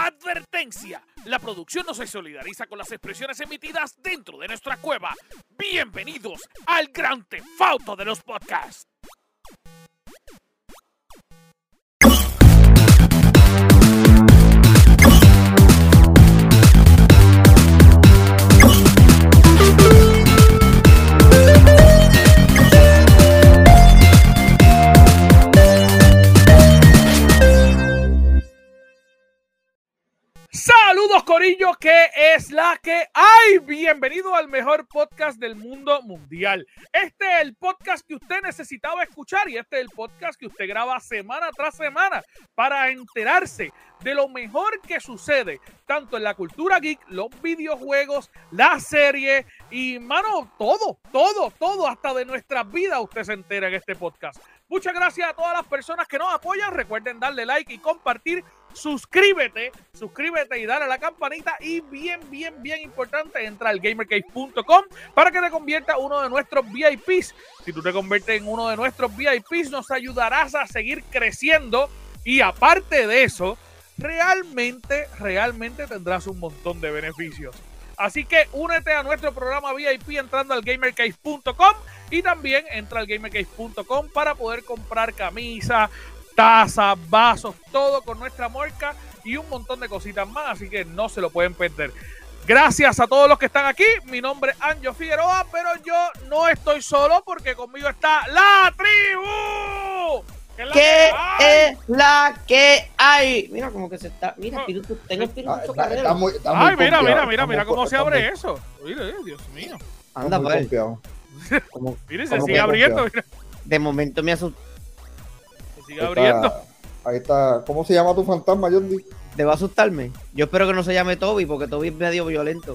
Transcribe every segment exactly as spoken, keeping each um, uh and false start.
Advertencia: la producción no se solidariza con las expresiones emitidas dentro de nuestra cueva. Bienvenidos al Grand Theft Auto de los podcasts. Saludos, corillo, que es la que hay. Bienvenido al mejor podcast del mundo mundial. Este es el podcast que usted necesitaba escuchar y este es el podcast que usted graba semana tras semana para enterarse de lo mejor que sucede tanto en la cultura geek, los videojuegos, la serie y, mano, todo, todo, todo, hasta de nuestras vidas usted se entera en este podcast. Muchas gracias a todas las personas que nos apoyan. Recuerden darle like y compartir. Suscríbete, suscríbete y dale a la campanita. Y bien, bien, bien importante, entra al gamer cave punto com para que te conviertas en uno de nuestros V I Ps. Si tú te conviertes en uno de nuestros V I Ps, nos ayudarás a seguir creciendo. Y aparte de eso, realmente, realmente tendrás un montón de beneficios. Así que únete a nuestro programa V I P entrando al gamer cave punto com y también entra al gamer cave punto com para poder comprar camisas, tazas, vasos, todo con nuestra marca y un montón de cositas más, así que no se lo pueden perder. Gracias a todos los que están aquí. Mi nombre es Anjo Figueroa, pero yo no estoy solo porque conmigo está la tribu. ¿Qué es la que hay? Mira como que se está. Mira, espíritu, tengo espíritu ah, está, está muy, está Ay, muy mira, mira, mira, está mira muy, cómo se está abre muy, eso. Mire, Dios mío. Anda, pues. Mire, se sigue abriendo. Mira. De momento me asustó. Se sigue abriendo. Ahí está. ¿Cómo se llama tu fantasma, Yondi? ¿Debo asustarme? Yo espero que no se llame Toby, porque Toby es medio violento.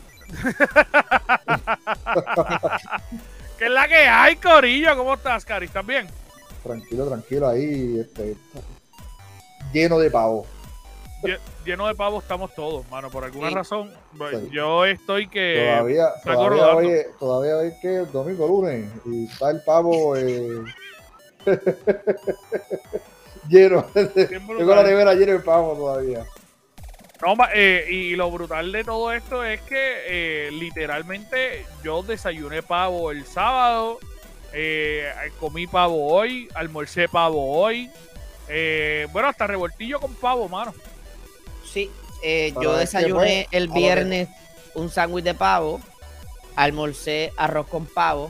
¿Qué es la que hay, corillo? ¿Cómo estás, Cari? ¿Estás bien? Tranquilo, tranquilo, ahí, este, lleno de pavo. Lleno de pavo estamos todos, mano. Por alguna sí. razón, Sí. yo estoy que... Todavía, todavía hoy, todavía hoy que es domingo, lunes, y está el pavo eh... lleno. Tengo la nevera llena de pavo todavía. No, eh, y lo brutal de todo esto es que eh, literalmente yo desayuné pavo el sábado, eh, comí pavo hoy, almorcé pavo hoy, eh, bueno, hasta revoltillo con pavo, mano. Sí, eh, yo desayuné el viernes un sándwich de pavo, almorcé arroz con pavo,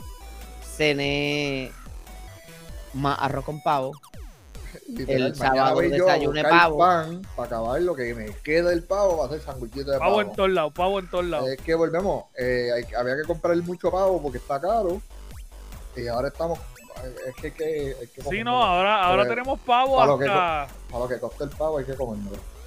cené más arroz con pavo. Literal, el sábado desayuné pavo. Pan, para acabar lo que me queda del pavo, va a ser sanguchito de pavo. Pavo en todos lados, pavo en todos lados. Es que volvemos, eh, hay, había que comprar mucho pavo porque está caro. Y ahora estamos. Es que, que, hay que sí, no, ahora, ahora porque, tenemos pavo para hasta. Lo que, para lo que costa el pavo hay que comerlo.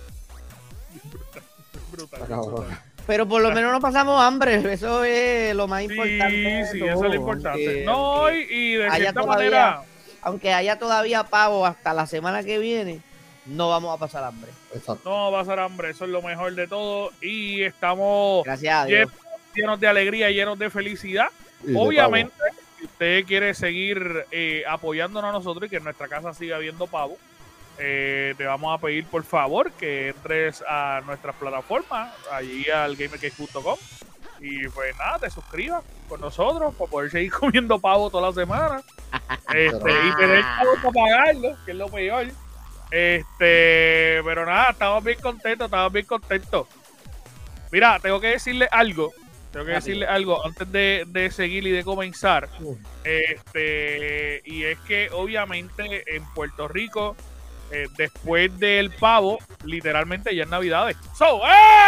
Brutal, brutal, brutal. Pero por lo menos no pasamos hambre, eso es lo más importante. Sí, sí, eso es lo importante. Aunque, no, aunque y de cierta todavía, manera. Aunque haya todavía pavo hasta la semana que viene, no vamos a pasar hambre. Exacto. No va a pasar hambre, eso es lo mejor de todo. Y estamos Gracias a Dios. llenos de alegría, llenos de felicidad. Y Obviamente, si usted quiere seguir eh, apoyándonos a nosotros y que en nuestra casa siga habiendo pavo, eh, te vamos a pedir por favor que entres a nuestras plataformas, allí al gamer cave punto com, y pues nada, te suscribas con nosotros para poder seguir comiendo pavo toda la semana este, y tener pavo para pagarlo, que es lo peor. Este, pero nada, estamos bien contentos, estamos bien contentos. Mira, tengo que decirle algo. Tengo que decirle algo antes de, de seguir y de comenzar. Este, y es que obviamente en Puerto Rico, eh, después del pavo, literalmente ya es Navidades. So,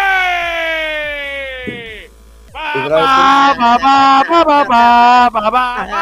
¡hey! Pa, pa, pa, pa, pa, pa, pa, pa, pa,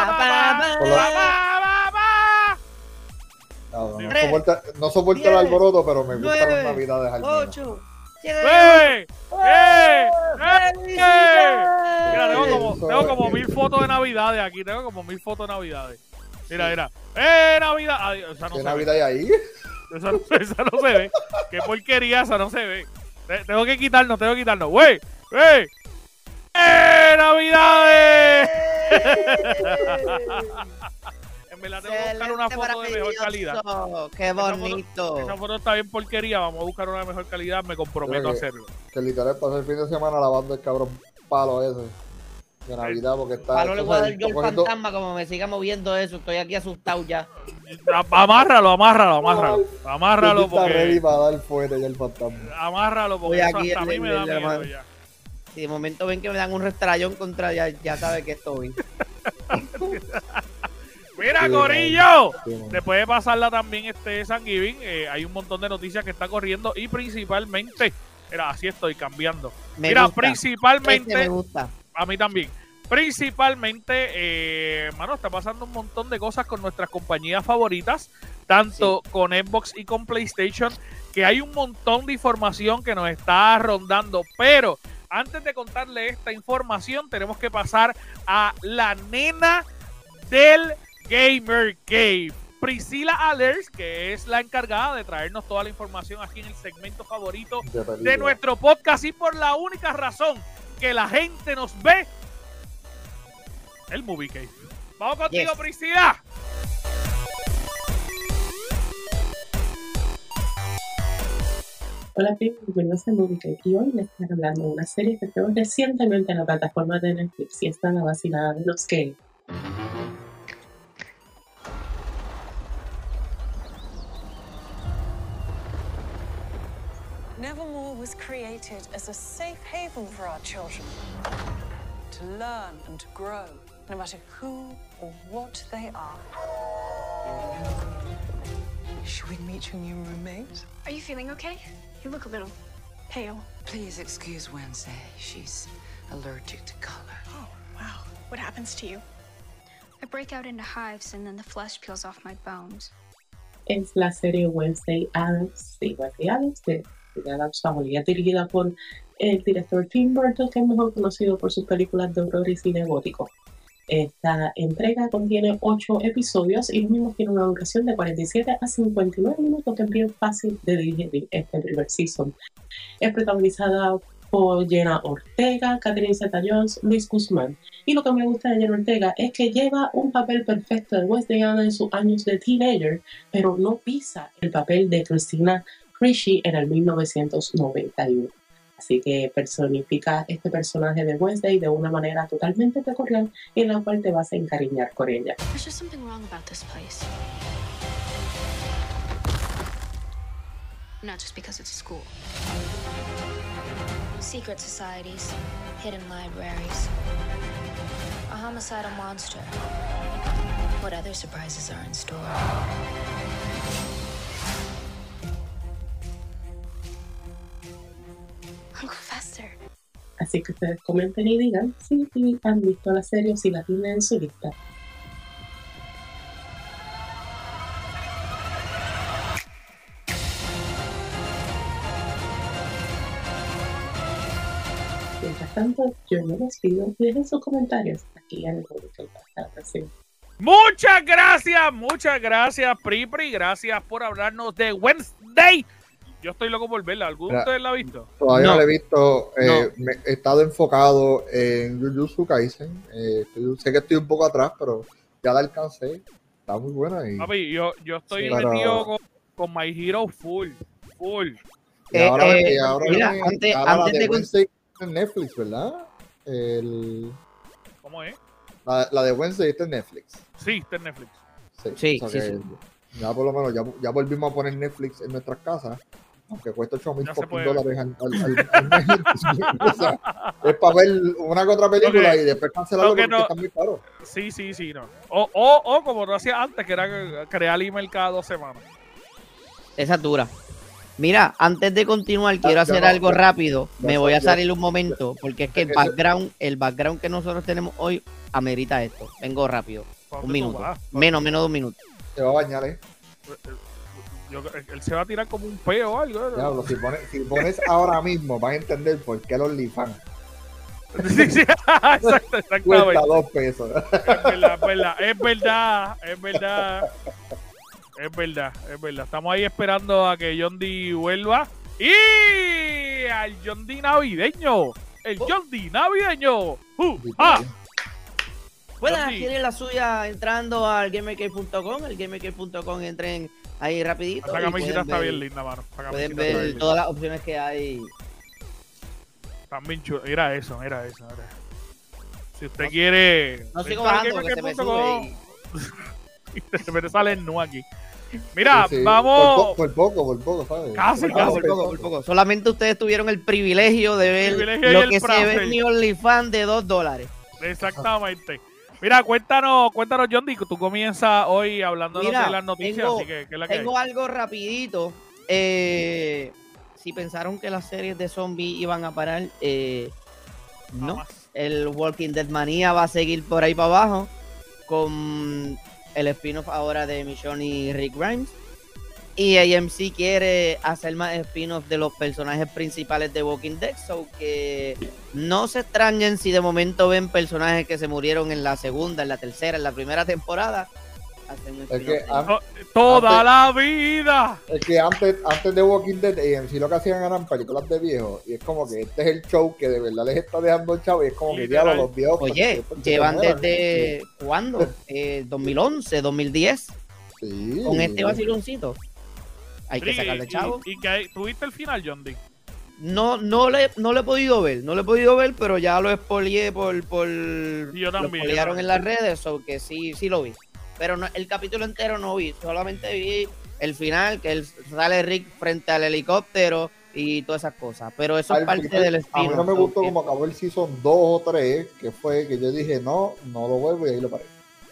pa. No, no, no soporta, no soporta el alboroto, pero me gustan las Navidades al menos. ocho, ¡Eh! ¡Eh! ¡Eh! Mira, tengo como, tengo como mil fotos de Navidades aquí. Tengo como mil fotos de Navidades. Mira, mira. ¡Eh, Navidad! Ay, o sea, no ¿Qué se Navidad ve. hay ahí? Esa no, esa no se ve. ¡Qué porquería! Esa no se ve. Tengo que quitarnos, tengo que quitarnos. ¡Wey! ¡Wey! ¡Eh, Navidades! En verdad tengo que buscar una foto de mejor calidad. Qué bonito. Esa foto, esa foto está bien porquería, vamos a buscar una de mejor calidad, me comprometo que, a hacerlo. Que literal pasé el fin de semana lavando el cabrón palo ese de Navidad porque está... Palo le voy a dar yo el fantasma como me siga moviendo eso, estoy aquí asustado ya. Amárralo, amárralo, amárralo. Amárralo porque... ready para dar fuerte ya el fantasma. Amárralo porque eso hasta a mí me da miedo ya. Si de momento ven que me dan un restrayón contra ya, ya sabe que estoy. Mira, sí, Corillo, sí, después de pasarla también este Thanksgiving, eh, hay un montón de noticias que está corriendo y principalmente, mira, así estoy cambiando. Me mira, gusta. principalmente, este me gusta. A mí también, principalmente, eh, mano, está pasando un montón de cosas con nuestras compañías favoritas, tanto sí. con Xbox y con PlayStation, que hay un montón de información que nos está rondando, pero antes de contarle esta información, tenemos que pasar a la nena del Gamer Cave, Priscilla Allers, que es la encargada de traernos toda la información aquí en el segmento favorito de, de nuestro podcast y por la única razón que la gente nos ve, el Movie Cave. Vamos contigo, yes. Priscilla. Hola, bienvenidos a Movie Cave y hoy les estaré hablando de una serie que tengo recientemente en la plataforma de Netflix y está la vacilada de los gays. Nevermore was created as a safe haven for our children to learn and to grow, no matter who or what they are. Should we meet your new roommate? Are you feeling okay? You look a little pale. Please excuse Wednesday. She's allergic to color. Oh, wow. What happens to you? I break out into hives and then the flesh peels off my bones. Es la serie Wednesday Addams, sí, Wednesday Addams, de de Addams Family, dirigida por el director Tim Burton, que es mejor conocido por sus películas de horror y cine gótico. Esta entrega contiene ocho episodios y los mismos tienen una duración de cuarenta y siete a cincuenta y nueve minutos, que es bien fácil de digerir este primer season. Es protagonizada por Jenna Ortega, Catherine Zeta-Jones, Luis Guzmán. Y lo que me gusta de Jenna Ortega es que lleva un papel perfecto de Wednesday Addams en sus años de teenager, pero no pisa el papel de Christina Ricci en el mil novecientos noventa y uno. Así que personifica este personaje de Wednesday de una manera totalmente peculiar y en la cual te vas a encariñar con ella. There's just something wrong about this place. Not just because it's a school. Secret societies, hidden libraries, a homicidal monster. What other surprises are in store? Uncle Fester. Así que ustedes comenten y digan si sí, han visto la serie o si la tienen en su lista. Mientras tanto, yo me despido y dejen sus comentarios aquí en el público. Hasta la próxima. Muchas gracias, muchas gracias, Pripri. Gracias por hablarnos de Wednesday. Yo estoy loco por verla. ¿Alguno de ustedes la ha visto? Todavía no. no la he visto. Eh, no. me, he estado enfocado en Jujutsu Kaisen. Eh, estoy, sé que estoy un poco atrás, pero ya la alcancé. Está muy buena. Y... Papi, yo, yo estoy sí, metido pero... con, con My Hero full. Full. Y ahora, eh, y ahora, mira, me, antes, ahora antes la de de Wednesday en Netflix, ¿verdad? El... ¿Cómo es? La, la de Wednesday está en Netflix. Sí, está en Netflix. Sí, sí, o sea sí, que sí. Ya por lo menos, ya, ya volvimos a poner Netflix en nuestras casas. Aunque cuesta ocho mil dólares al, al, al, al mes. O sea, es para ver una que otra película que, y después cancelarlo porque no, está muy caro. Sí, sí, sí, no. O, o, o como lo hacía antes, que era crear email cada dos semanas. Esa es dura. Mira, antes de continuar, quiero hacer no, algo ya, rápido. Ya, Me voy a salir ya, un momento, porque es que el background, el background que nosotros tenemos hoy amerita esto. Vengo rápido. Un minuto. Menos, menos de un minuto. Te va a bañar, eh. Yo, él se va a tirar como un peo o algo. ¿no? Diablo, si pones, si pones ahora mismo, vas a entender por qué los OnlyFans. Sí, sí, exacto, exactamente. Cuesta dos pesos. Es verdad, es verdad, es verdad, es verdad. Es verdad, es verdad. Estamos ahí esperando a que John D vuelva. Y al John D navideño. El John D navideño. Uh, ah. Pueden Johnny. adquirir la suya entrando al gamercade punto com, el gamercade punto com, entren ahí rapidito. Esa y camisita pueden está ver- bien linda, mano. Esa Pueden camisita está ver bien todas linda. las opciones que hay. Están bien chulas. Mira eso, mira eso. Mira. Si usted quiere... No sigo entra al bajando porque se me gamercade punto com. sube. Y de repente sale el nu aquí. Mira, Sí, sí, vamos... Por, po- por poco, por poco, ¿sabes? Casi, Por casi. poco, por poco, por poco. Solamente ustedes tuvieron el privilegio de ver privilegio y lo el que se placer. ve en mi OnlyFans de dos dólares. Exactamente. Mira, cuéntanos, cuéntanos, John Dick, tú comienzas hoy hablando Mira, de las noticias, tengo- así que, ¿qué es la que hay? Tengo algo rapidito. Eh, si pensaron que las series de zombies iban a parar, eh, no. Jamás. El Walking Dead Manía va a seguir por ahí para abajo con el spin-off ahora de Michonne y Rick Grimes. Y A M C quiere hacer más spin-off de los personajes principales de Walking Dead, so que no se extrañen si de momento ven personajes que se murieron en la segunda, en la tercera, en la primera temporada. Hacen un Es spin-off que, de- an- To- Toda Antes- la vida. es que antes, antes de Walking Dead, A M C lo que hacían eran películas de viejos. Y es como que este es el show que de verdad les está dejando el chavo. Y es como que Literal. diablo, los viejos. Oye, pues, que llevan se mueran. desde ¿cuándo? Eh, dos mil once, dos mil diez, Sí. con este vaciloncito. Hay que Sí, sacarle y- chavo. Y, que hay- ¿tuviste el final, John Dick? No, no le, no le he podido ver, no le he podido ver, pero ya lo spoileé por, por Sí, yo lo también, yo spoilearon también. en las redes, o que sí, sí lo vi. Pero no, el capítulo entero no vi, solamente vi el final, que él, sale Rick frente al helicóptero y todas esas cosas. Pero eso es Al parte final, del a mí spin. no me gustó como acabó el season dos o tres, que fue que yo dije, no, no lo vuelvo y ahí lo paré.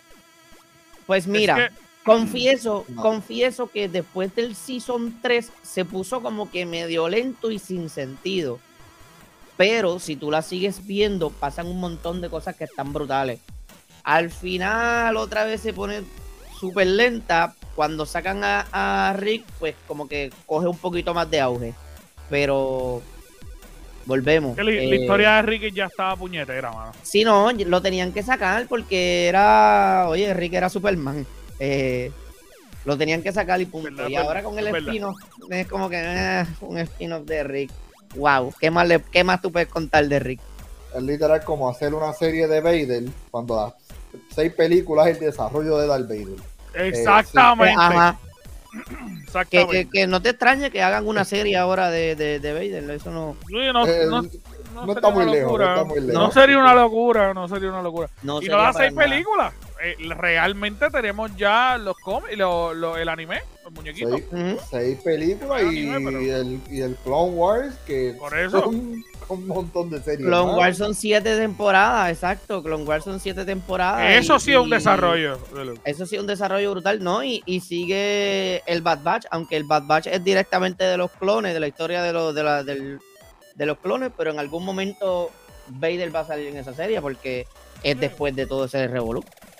Pues mira, Es que- confieso, No. confieso que después del season tres se puso como que medio lento y sin sentido. Pero si tú la sigues viendo, pasan un montón de cosas que están brutales. Al final otra vez se pone súper lenta. Cuando sacan a, a Rick, pues como que coge un poquito más de auge. Pero volvemos. que la, la eh, historia de Rick ya estaba puñetera, mano. Sí, no, lo tenían que sacar porque era, oye, Rick era Superman. Eh, lo tenían que sacar y punto. Verdad, y verdad, ahora con el es verdad. spin-off es como que eh, un spin-off de Rick. Wow, ¿qué más, le, ¿qué más tú puedes contar de Rick? Es literal como hacer una serie de Vader cuando las seis películas es el desarrollo de Darth Vader. Exactamente. Ajá, que, Exactamente. que, que no te extrañe que hagan una serie ahora de, de, de Vader. Eso no, Sí, no, Eh, no, no no está sería muy una lejos, no locura. está muy lejos. No sería una locura, no sería una locura. no Y sería no las para seis nada. películas. Eh, realmente tenemos ya los cómics, lo, lo- el anime, los muñequitos. Seis, Ujú. seis películas y, Anime, pero- el, y el Clone Wars, que Por eso. son un montón de series. Clone más. Wars son siete temporadas, exacto. Clone Wars son siete temporadas. Eso y- sí es un y- desarrollo. de lo- Eso sí es un desarrollo brutal, ¿no? Y, y sigue el Bad Batch, aunque el Bad Batch es directamente de los clones, de la historia de los, de la, del, de los clones, pero en algún momento Vader va a salir en esa serie porque es después de todo ese revolú.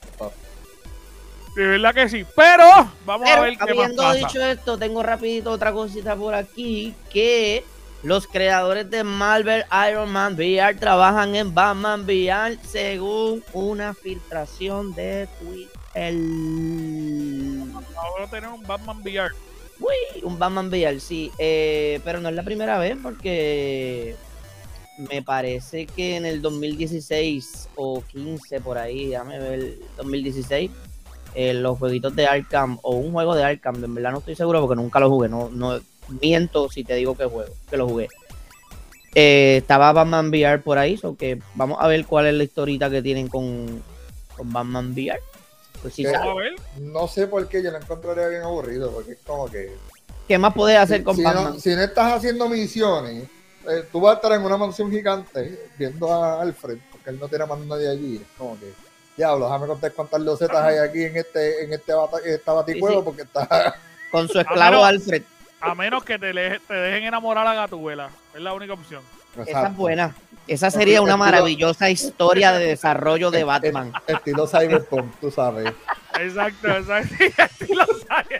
De verdad que sí. Pero vamos a Pero ver qué más habiendo pasa. dicho esto, tengo rapidito otra cosita por aquí, que los creadores de Marvel Iron Man V R trabajan en Batman V R según una filtración de Twitter. Ahora tenemos un Batman V R. Uy, un Batman V R, sí, eh, pero no es la primera vez porque me parece que en el dos mil dieciséis o quince por ahí, déjame ver, dos mil dieciséis, eh, los jueguitos de Arkham o un juego de Arkham, en verdad no estoy seguro porque nunca lo jugué, no, no miento si te digo que juego, que lo jugué. Eh, estaba Batman V R por ahí, so que vamos a ver cuál es la historita que tienen con, con Batman V R. Pues sí, ¿Qué? sabe. Vamos a ver. No sé por qué yo lo encontraría bien aburrido, porque es como que... ¿Qué más puedes hacer con si, Batman? no, si no estás haciendo misiones, eh, tú vas a estar en una mansión gigante viendo a Alfred, porque él no tiene más nadie allí. Es como que, diablo, déjame contar cuántas losetas hay aquí en este en este bata, esta baticueva, Sí, sí. porque está... Con su esclavo menos- Alfred. A menos que te, le- te dejen enamorar a Gatuela. Es la única opción. Esa es buena. Esa sería una maravillosa historia de desarrollo de Batman. Estilo Cyberpunk, tú sabes. Exacto, exacto. Estilo Saiyan.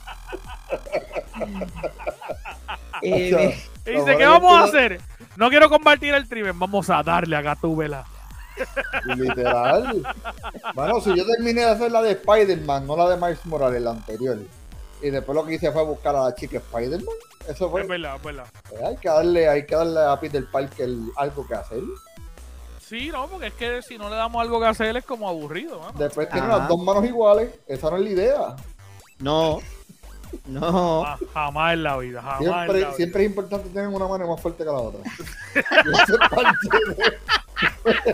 Eh, O sea, Y dice, Lo ¿qué bueno vamos a es que hacer? No quiero compartir el trimen, vamos a darle a Gatúbela. Literal. Bueno, si yo terminé de hacer la de Spider-Man, no la de Miles Morales, la anterior, y después lo que hice fue buscar a la chica Spider-Man, eso fue. Es verdad, es verdad. Eh, hay que darle, hay que darle a Peter Parker algo que hacer. Sí, Sí, no, porque es que si no le damos algo que hacer es como aburrido, ¿no? Después tiene Ajá. las dos manos iguales. Esa no es la idea. No, no. Ah, jamás en la vida, jamás en la Siempre, vida. siempre es importante tener una mano más fuerte que la otra. Y eso es parte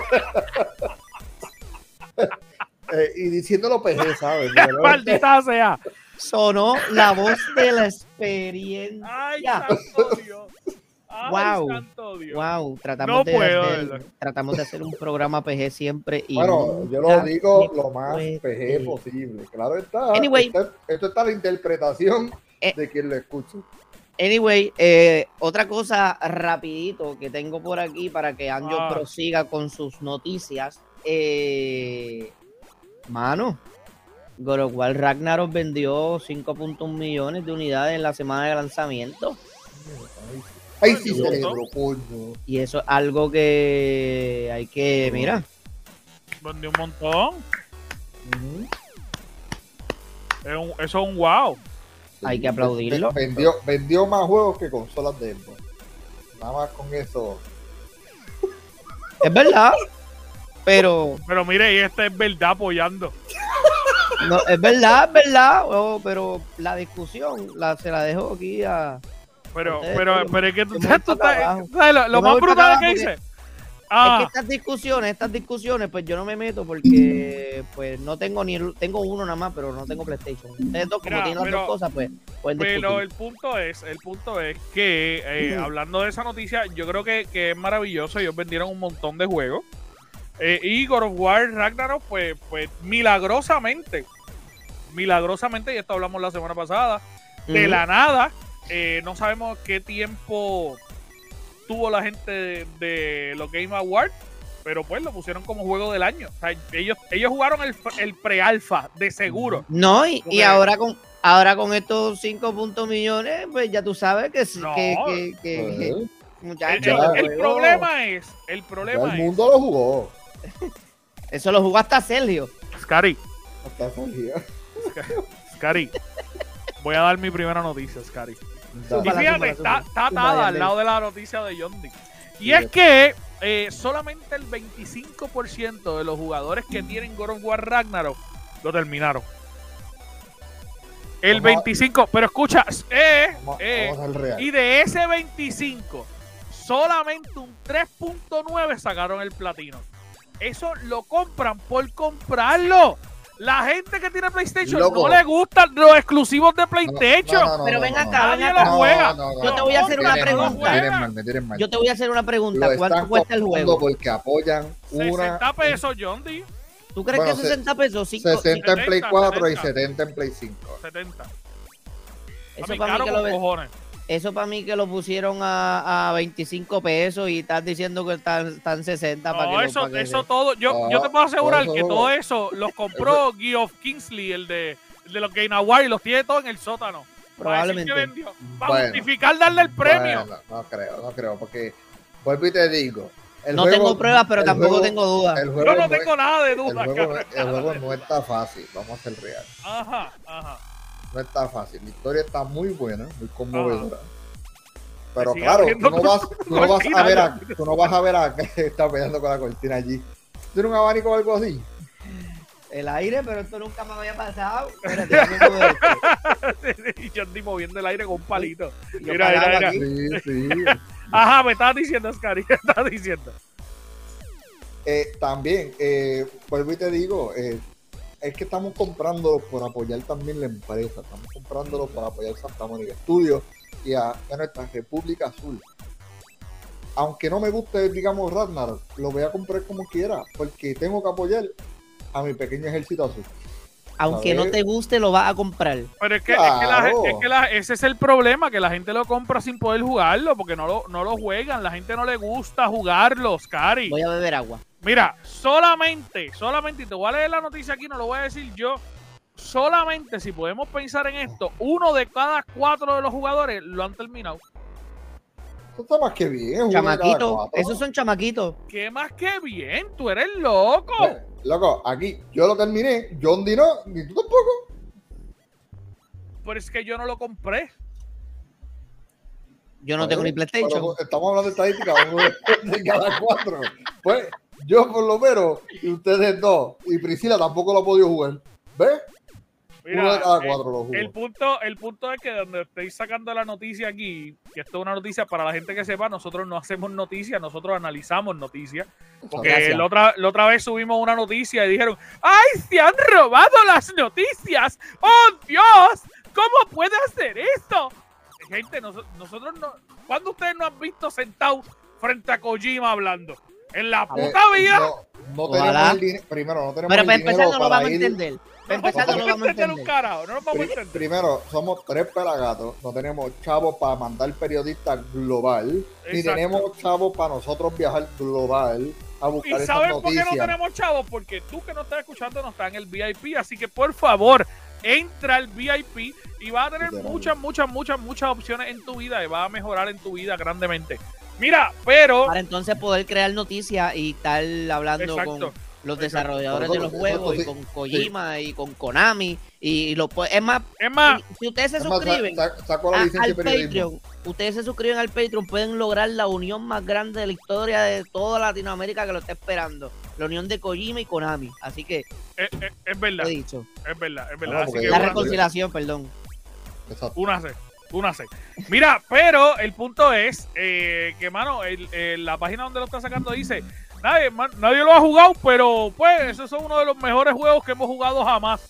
de- Eh, y diciéndolo P G, ¿sabes? Pero- Maldita sea. Sonó la voz de la experiencia. Ay, santo Dios. Ay, Wow. santo Dios. Wow, tratamos, No de puedo, hacer, ¿verdad? tratamos de hacer un programa P G siempre. Y Bueno, yo nunca lo digo se lo más puede. P G posible. Claro está. Anyway. Esto, esto está la interpretación Eh. de quien lo escucha. Anyway, eh, otra cosa rapidito que tengo por aquí para que Anjo Ah. prosiga con sus noticias. Eh, mano, God of War Ragnarok vendió cinco punto uno millones de unidades en la semana de lanzamiento. Ay, sí, Coño, cerebro, coño. Y eso es algo que hay que, mira, Vendió un montón. Ujú. Es un- eso es un wow. hay que aplaudirlo. Vendió, vendió más juegos que consolas de Xbox. Nada más con eso. Es verdad, pero Pero mire, y este es verdad apoyando. no, es verdad, es verdad, oh, pero la discusión la, se la dejo aquí a... Pero, Ustedes, pero, yo- pero es que tú, yo me voy tú para estás. abajo. ¿Sabes lo, lo Yo me más voy para brutal es abajo que porque- dice? Es que Ah, estas discusiones, estas discusiones, pues yo no me meto porque pues no tengo ni el- tengo uno nada más, pero no tengo PlayStation. Ustedes dos, como Mira, tienen las pero- dos cosas, pues pueden pero discutir. el punto es, el punto es que eh, hablando de esa noticia, yo creo que, que es maravilloso. Ellos vendieron un montón de juegos. Eh, y God of War Ragnarok, pues, pues milagrosamente, milagrosamente, y esto hablamos la semana pasada, de Ujú. la nada, eh, no sabemos qué tiempo tuvo la gente de, de los Game Awards, pero pues lo pusieron como juego del año. O sea, ellos, ellos jugaron el, el pre-alfa, de seguro. No, y, y Porque- ahora con ahora con estos cinco puntos millones, pues ya tú sabes que, sí- No. que, que, que- Pues, El, muchachos, Ya, el- el juego- problema es, el ya problema el es, mundo lo jugó. eso lo jugó hasta Sergio. Scary, Hasta salía. Scary, voy a dar mi primera noticia, Scary. Y Súmala, fíjate, súmala, está, súmala. está atada Súmala, al Yandel. lado de la noticia de John Dick. Y Sí, es es. que eh, solamente el veinticinco por ciento de los jugadores que tienen God of War Ragnarok lo terminaron. El Vamos a- veinticinco, pero escucha, eh, Vamos, eh, vamos al real. y de ese veinticinco, solamente un tres punto nueve sacaron el platino. Eso lo compran por comprarlo. La gente que tiene PlayStation Loco. no le gustan los exclusivos de PlayStation. No, no, no, Pero no, ven no, acá, no. ven Nadie acá. lo juega. No, no, Yo no, te voy a no, hacer una me tienen mal, pregunta. Me tienen mal, me tienen mal. Yo te voy a hacer una pregunta. Lo ¿Cuánto están cuesta el comprando juego? porque apoyan una sesenta pesos, John D. ¿Tú crees Bueno, que se- sesenta pesos? Cinco- sesenta en Play setenta, cuatro y setenta. setenta en Play cinco. setenta. Eso Eso para mí caro que con lo ve- cojones. Eso para mí que lo pusieron a, a veinticinco pesos y estás diciendo que están, están sesenta para No, que lo- eso, para que eso se- todo. Yo, Ah, yo te puedo asegurar por eso que no. todo eso los compró Geoff Kingsley, el de, el de los Game Awards, y los tiene todos en el sótano. Para decir que Probablemente. vendió. Para Bueno. justificar darle el premio. Bueno, no creo, no creo, porque vuelvo y te digo. el No juego- tengo pruebas, pero el tampoco juego- tengo dudas. El juego, Yo no no es- tengo nada de el duda. juego, cabrón. el juego no está fácil, vamos a ser real. Ajá, ajá. No está fácil. La historia está muy buena, muy conmovedora. Pero sigue claro, tú abriendo no vas, tú no vas cortina, a ver ya. a, tú no vas a ver a que está peleando con la cortina allí. ¿Tiene un abanico o algo así? El aire, pero esto nunca me había pasado. Espérate, déjame mover esto. Y John D moviendo el aire con un palito. Yo Mira, parado mira, aquí. mira. Sí, sí. Ajá, me estabas diciendo, Scary. Me estabas diciendo. Eh, también, eh, vuelvo y te digo, eh, es que estamos comprándolo por apoyar también la empresa, estamos comprándolo por apoyar Santa Mónica Studios y a, a nuestra República Azul. Aunque no me guste, digamos, Ragnarok, lo voy a comprar como quiera, porque tengo que apoyar a mi pequeño ejército azul. Aunque A no ver. te guste, lo vas a comprar. Pero es que, es que, la, Claro. es que la- ese es el problema, que la gente lo compra sin poder jugarlo, porque no lo, no lo juegan. La gente no le gusta jugarlo, Scary. Voy a beber agua. Mira, solamente, solamente, y te voy a leer la noticia aquí, no lo voy a decir yo. Solamente si podemos pensar en esto, uno de cada cuatro de los jugadores lo han terminado. Eso está más que bien. es uno de cada Chamaquitos. cuatro. Esos son chamaquitos. ¿Qué más que bien? Tú eres loco. Bueno, loco, aquí yo lo terminé, John Di no, ni tú tampoco. Pero es que yo no lo compré. Yo no tengo ni PlayStation. Pero estamos hablando de estadística, uno de, de cada cuatro. Pues, Yo por lo menos, y ustedes dos. Y Priscila tampoco lo ha podido jugar. ¿Ves? Mira, Uno de cada el, cuatro lo jugó. el punto, el punto es que donde estoy sacando la noticia aquí, que esto es una noticia para la gente que sepa, nosotros no hacemos noticias, nosotros analizamos noticias. Porque Gracias. la otra, la otra vez subimos una noticia y dijeron, ¡ay, se han robado las noticias! ¡Oh, Dios! ¿Cómo puede hacer esto? Gente, nos, nosotros no... ¿Cuándo ustedes no han visto sentado frente a Kojima hablando? En la Eh, puta vida. No, no Ojalá. tenemos el dinero. Primero, no tenemos Pero el para dinero empezar no lo para vamos a ir- entender. Para No empezar no lo vamos a vamos a entender un entender. carajo, no nos vamos a Pri- entender. Primero, somos tres pelagatos, no tenemos chavos para mandar periodistas global, ni Exacto. tenemos chavos para nosotros viajar global a ¿Y buscar esas saben por qué noticias. no tenemos chavos? Porque tú que no estás escuchando no estás en el V I P, así que por favor, entra al V I P y vas a tener Literal. muchas, muchas, muchas, muchas opciones en tu vida y vas a mejorar en tu vida grandemente. Mira, pero... Para entonces poder crear noticias y estar hablando Exacto. con los Exacto. desarrolladores Por de eso- los juegos eso y sí. con Kojima y con Konami y lo pu- es más, Es más, si ustedes se Es más, suscriben sa- sa- saco la a- licencia al de periodismo. Patreon, ustedes se suscriben al Patreon, pueden lograr la unión más grande de la historia de toda Latinoamérica que lo está esperando, la unión de Kojima y Konami, así que es, es- es verdad, he dicho, es verdad, es verdad. No, Así porque que la una- reconciliación, perdón. Exacto. una C, una C. Mira, pero el punto es eh, que, mano, el- el- la página donde lo está sacando dice, nadie, man- nadie lo ha jugado, pero pues esos son uno de los mejores juegos que hemos jugado jamás.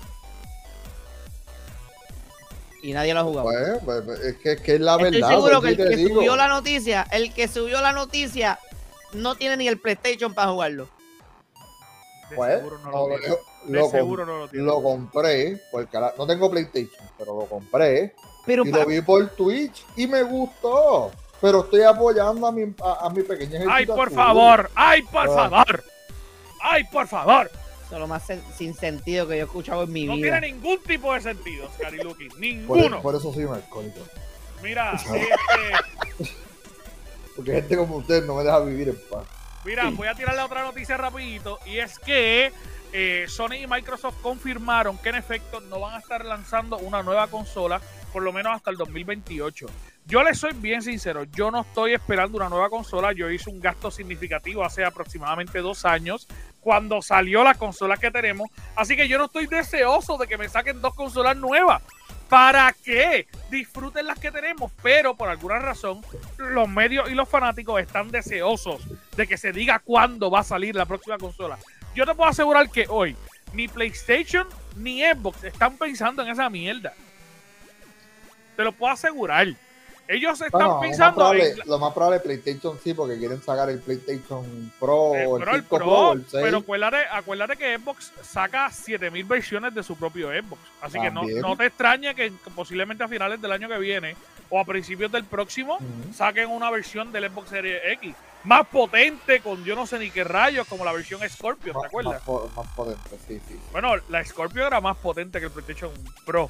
Y nadie lo ha jugado. Pues, pues, pues, es, que, es que es la Estoy verdad. seguro que pues, el te que digo. subió la noticia, el que subió la noticia no tiene ni el PlayStation para jugarlo. De Pues, seguro no no, lo tiene. lo, De lo com- seguro no lo tiene. lo compré, porque ahora- no tengo PlayStation, pero lo compré Pero y pa- lo vi por Twitch y me gustó. Pero estoy apoyando a mi, a, a mi pequeña Ay, ejército por azul. favor, ay, por Ah. favor. Ay, por favor. eso es lo más sen- sin sentido que yo he escuchado en mi No vida. tiene ningún tipo de sentido, Scariluki. Por, Ninguno. por eso soy un alcohólico. Mira, este, Porque gente como usted no me deja vivir en paz. mira, voy a tirarle otra noticia rapidito. Y es que eh, Sony y Microsoft confirmaron que en efecto no van a estar lanzando una nueva consola, por lo menos hasta el dos mil veintiocho. Yo les soy bien sincero, yo no estoy esperando una nueva consola. Yo hice un gasto significativo hace aproximadamente dos años cuando salió la consola que tenemos. Así que yo no estoy deseoso de que me saquen dos consolas nuevas. ¿Para qué? Disfruten las que tenemos, pero por alguna razón los medios y los fanáticos están deseosos de que se diga cuándo va a salir la próxima consola. Yo te puedo asegurar que hoy ni PlayStation ni Xbox están pensando en esa mierda. Te lo puedo asegurar. Ellos están Bueno, lo, más pensando probable, en... lo más probable es PlayStation sí, porque quieren sacar el PlayStation Pro, Eh, o el pero el cinco Pro, Pro, o el seis. pero acuérdate, acuérdate que Xbox saca siete mil versiones de su propio Xbox. Así que no, También. no te extrañe que posiblemente a finales del año que viene o a principios del próximo Ujú. saquen una versión del Xbox Series X más potente con yo no sé ni qué rayos, como la versión Scorpio, ¿te Más- acuerdas? Más, po- más potente, sí, sí. Bueno, la Scorpio era más potente que el PlayStation Pro.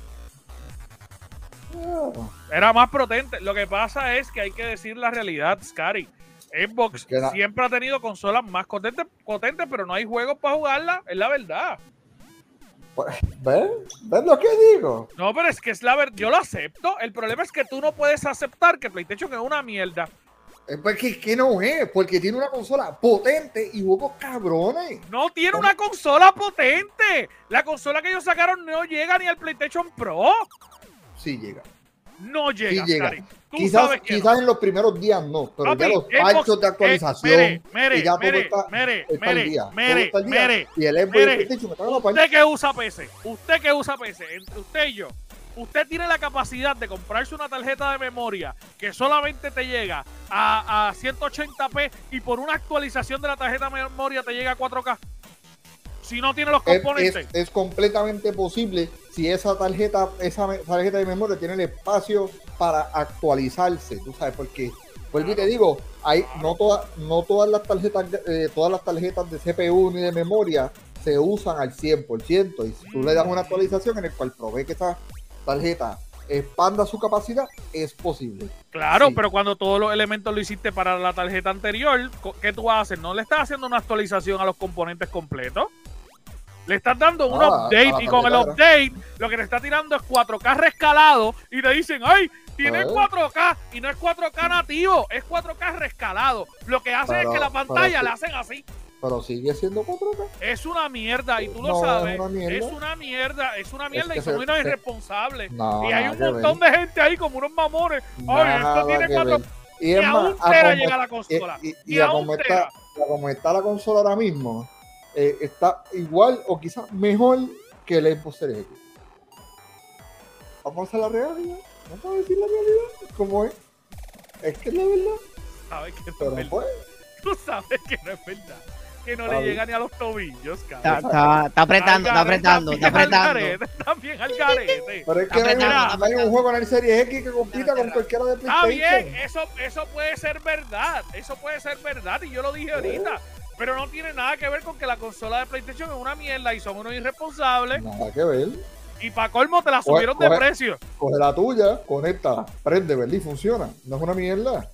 Era más potente. Lo que pasa es que hay que decir la realidad, Scary. Xbox Es que la- siempre ha tenido consolas más potentes, potentes, pero no hay juegos para jugarla, es la verdad. ¿Ves? ¿Ves lo que digo? No, pero es que es la verdad. Yo lo acepto. El problema es que tú no puedes aceptar que PlayStation es una mierda. Es porque que no es, porque tiene una consola potente y juegos cabrones. No tiene una consola potente. La consola que ellos sacaron no llega ni al PlayStation Pro. Sí llega. No llega, Sí llega. Scary. Tú Quizás, sabes que quizás no. en los primeros días no, pero Papi, ya los Xbox, parchos de eh, actualización mire, mire, y ya todo mire, está, mire, está al mire, día. mire, todo está al día. mire, y el Xbox y el mire. PlayStation me cago en la Usted que usa P C, usted que usa P C, entre usted y yo, usted tiene la capacidad de comprarse una tarjeta de memoria que solamente te llega a, a ciento ochenta p y por una actualización de la tarjeta de memoria te llega a cuatro K. Si no tiene los Es, componentes. es- es completamente posible si esa tarjeta, esa me- tarjeta de memoria tiene el espacio para actualizarse, tú sabes, porque vuelvo y te digo, hay no todas, no todas las tarjetas, eh, todas las tarjetas de C P U ni de memoria se usan al cien por ciento, y si tú le das una actualización en el cual provee que esa tarjeta expanda su capacidad, es posible. Claro, Sí. pero cuando todos los elementos lo hiciste para la tarjeta anterior, co- ¿qué tú vas a hacer? ¿No le estás haciendo una actualización a los componentes completos? Le estás dando un Ah, update a la y con el tarjeta, update lo que te está tirando es cuatro K rescalado y te dicen, ay, tiene Ah. cuatro K y no es cuatro K nativo, es cuatro K rescalado. Lo que hace Pero- es que la pero pantalla sí. la hacen así. pero sigue siendo cuatro K. Es una mierda y tú lo No, sabes. es una mierda. Es una mierda, es una mierda Es y que son se- unos se- irresponsables. No, y hay nada un que montón ver. de gente ahí como unos mamones. Ay, Nada esto tiene que cuatro. ver. Y Ni es a más, un a tera como- llega la consola. Y, y- Ni y a a un como tera. está, y a como está la consola ahora mismo, eh, está igual o quizás mejor que el Xbox Series X. Vamos a hacer la realidad. Vamos a decir la realidad. ¿Cómo es? Es que es la verdad. Sabes que no es Pero verdad. pues, Tú sabes que no es verdad. Que no Está le bien. llega ni a los tobillos, Está, cabrón. está, está apretando, está Al garete, apretando, está bien al apretando. garete, Está bien al garete. pero es que no hay, un, apretando, no hay un juego en el Series X que compita con cualquiera de Está PlayStation. bien, eso, eso puede ser verdad. Eso puede ser verdad y yo lo dije ahorita. Pero no tiene nada que ver con que la consola de PlayStation es una mierda y son unos irresponsables. Nada que ver. Y para colmo te la Coge- subieron de coge- precio. Coge la tuya, conecta, prende, ¿verdad? Y funciona. No es una mierda.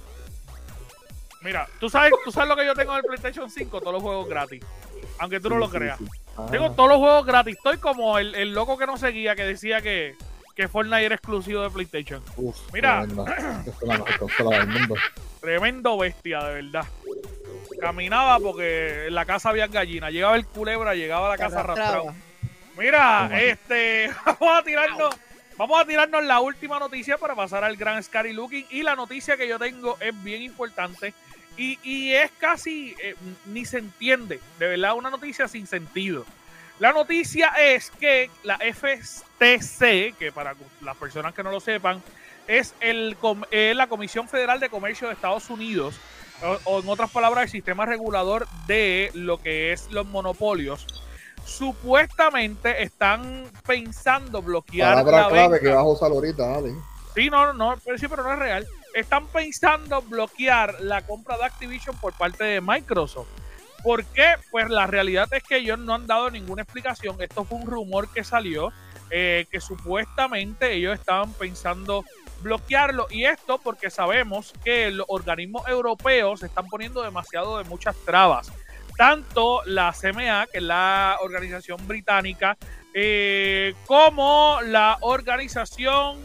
Mira, ¿tú sabes, tú sabes lo que yo tengo en el PlayStation cinco, todos los juegos gratis. Aunque tú no Sí, lo sí, creas. sí. Ah. Tengo todos los juegos gratis. Estoy como el, el loco que no seguía, que decía que, que Fortnite era exclusivo de PlayStation. Uf, Mira. tremenda. Esta es la mejor consola del mundo. Tremendo bestia, de verdad. Caminaba porque en la casa había gallinas. Llegaba el culebra, llegaba a la casa arrastrado. Arrastraba. Mira, Toma. este, vamos a tirarnos, vamos a tirarnos la última noticia para pasar al gran Scary Looking. Y la noticia que yo tengo es bien importante y, y es casi eh, ni se entiende, de verdad, una noticia sin sentido. La noticia es que la F T C, que para las personas que no lo sepan, es el, eh, la Comisión Federal de Comercio de Estados Unidos, o, o en otras palabras, el sistema regulador de lo que es los monopolios. Supuestamente están pensando bloquear Palabra la clave venta. que vas a usar ahorita, dale. Sí, no, no, pero sí, pero no es real. Están pensando bloquear la compra de Activision por parte de Microsoft. ¿Por qué? Pues la realidad es que ellos no han dado ninguna explicación. Esto fue un rumor que salió, eh, que supuestamente ellos estaban pensando bloquearlo. Y esto porque sabemos que los organismos europeos se están poniendo demasiado de muchas trabas. Tanto la C M A, que es la organización británica, eh, como la organización,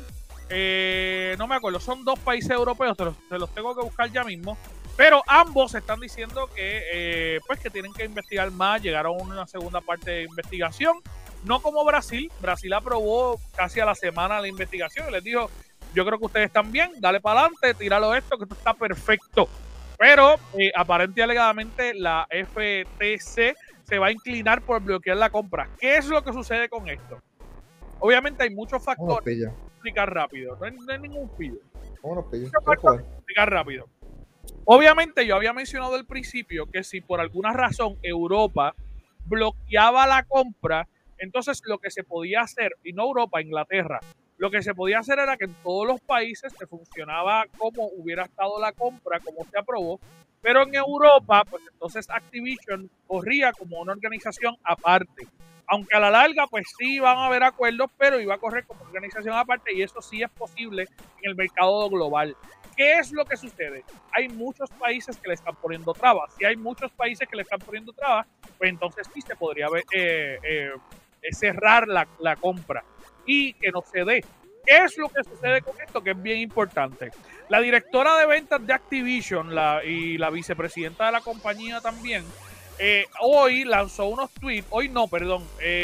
eh, no me acuerdo, son dos países europeos, se los, se los tengo que buscar ya mismo, pero ambos están diciendo que, eh, pues que tienen que investigar más, llegaron a una segunda parte de investigación, no como Brasil. Brasil aprobó casi a la semana la investigación y les dijo, yo creo que ustedes están bien, dale para adelante, tíralo esto, que esto está perfecto. Pero eh, aparentemente y alegadamente la F T C se va a inclinar por bloquear la compra. ¿Qué es lo que sucede con esto? Obviamente hay muchos ¿Cómo nos factores. pilla? Voy a explicar rápido. No hay, no hay ningún pillo. ¿Cómo nos pilla? Muchos ¿Qué fue? factores. Voy a explicar rápido. Obviamente yo había mencionado al principio que si por alguna razón Europa bloqueaba la compra, entonces lo que se podía hacer, y no Europa, Inglaterra, lo que se podía hacer era que en todos los países se funcionaba como hubiera estado la compra, como se aprobó, pero en Europa, pues entonces Activision corría como una organización aparte. Aunque a la larga, pues sí van a haber acuerdos, pero iba a correr como organización aparte y eso sí es posible en el mercado global. ¿Qué es lo que sucede? Hay muchos países que le están poniendo trabas. Si hay muchos países que le están poniendo trabas, pues entonces sí se podría ver, eh, eh, cerrar la, la compra y que no se dé. ¿Qué es lo que sucede con esto? Que es bien importante. La directora de ventas de Activision la, y la vicepresidenta de la compañía también, eh, hoy lanzó unos tweets, hoy no, perdón,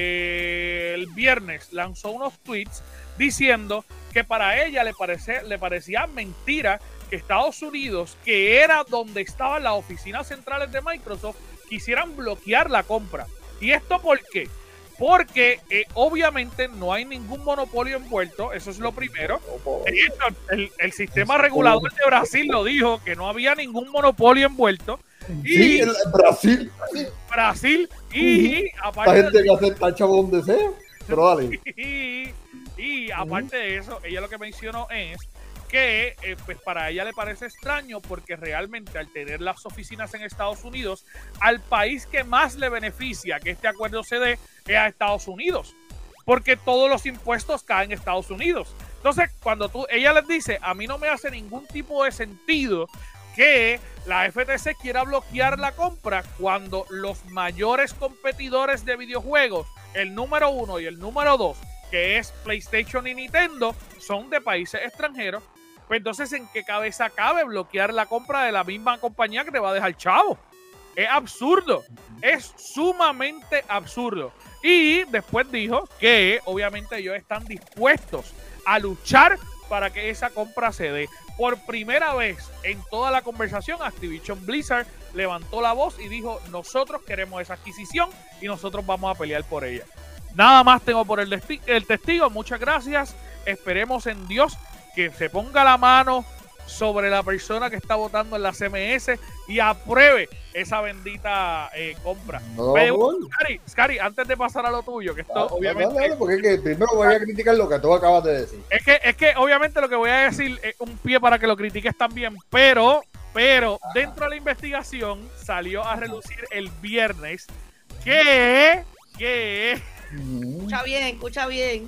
eh, el viernes lanzó unos tweets diciendo que para ella le, parece, le parecía mentira que Estados Unidos, que era donde estaban las oficinas centrales de Microsoft, quisieran bloquear la compra. ¿Y esto por qué? Porque eh, obviamente no hay ningún monopolio envuelto, eso es lo primero. De hecho, el, el sistema regulador de Brasil lo dijo, que no había ningún monopolio envuelto. Y Sí, el Brasil. Brasil y Uh-huh. aparte La gente que acepta chavo donde sea. Pero dale. y, y aparte de eso, ella lo que mencionó es que eh, pues para ella le parece extraño porque realmente al tener las oficinas en Estados Unidos, al país que más le beneficia que este acuerdo se dé es a Estados Unidos, porque todos los impuestos caen en Estados Unidos. Entonces, cuando tú, ella les dice, a mí no me hace ningún tipo de sentido que la F T C quiera bloquear la compra cuando los mayores competidores de videojuegos, el número uno y el número dos, que es PlayStation y Nintendo, son de países extranjeros. Pues entonces, ¿en qué cabeza cabe bloquear la compra de la misma compañía que te va a dejar chavo? Es absurdo. Es sumamente absurdo. Y después dijo que obviamente ellos están dispuestos a luchar para que esa compra se dé. Por primera vez en toda la conversación, Activision Blizzard levantó la voz y dijo, nosotros queremos esa adquisición y nosotros vamos a pelear por ella. Nada más tengo por el, el testigo. Muchas gracias. Esperemos en Dios que se ponga la mano sobre la persona que está votando en la C M S y apruebe esa bendita eh, compra. No, Pero, no. Scary, Scary, antes de pasar a lo tuyo, que esto Ah, obviamente... dale, dale, porque es que primero voy a criticar lo que tú acabas de decir. Es que, es que obviamente lo que voy a decir es un pie para que lo critiques también, pero, pero dentro de la investigación salió a relucir el viernes que, que... Mm. Escucha bien, escucha bien.